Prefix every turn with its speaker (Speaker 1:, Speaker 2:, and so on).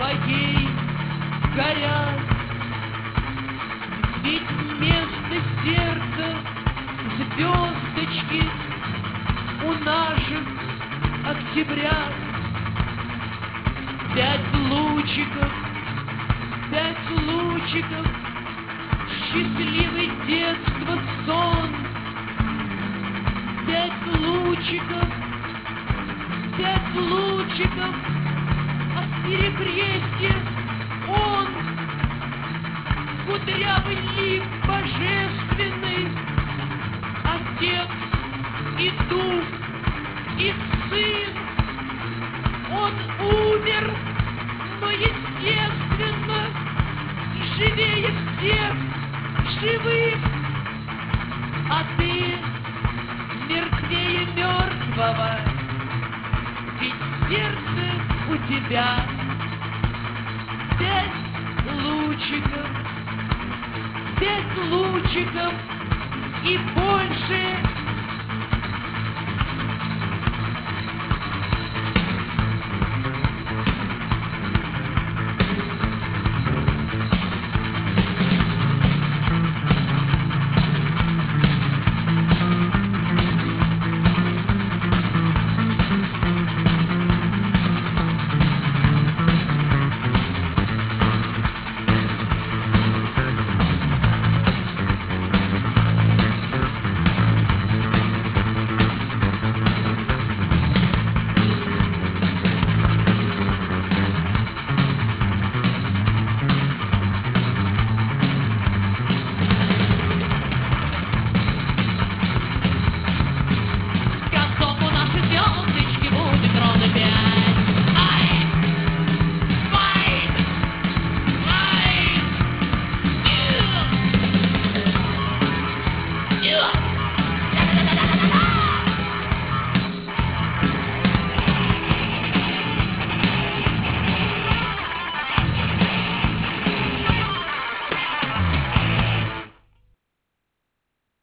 Speaker 1: твоей горят. Ведь вместо сердца звездочки у наших октябрят. 5 лучиков, 5 лучиков, счастливый детства сон. 5 лучиков, 5 лучиков, а в перекрестье он, кудрявый лик божественный, Отец и Дух и Сын. Он умер, но естественно живее всех живых, а ты мертвее мертвого, ведь в сердце у тебя 5 лучиков, 5 лучиков и больше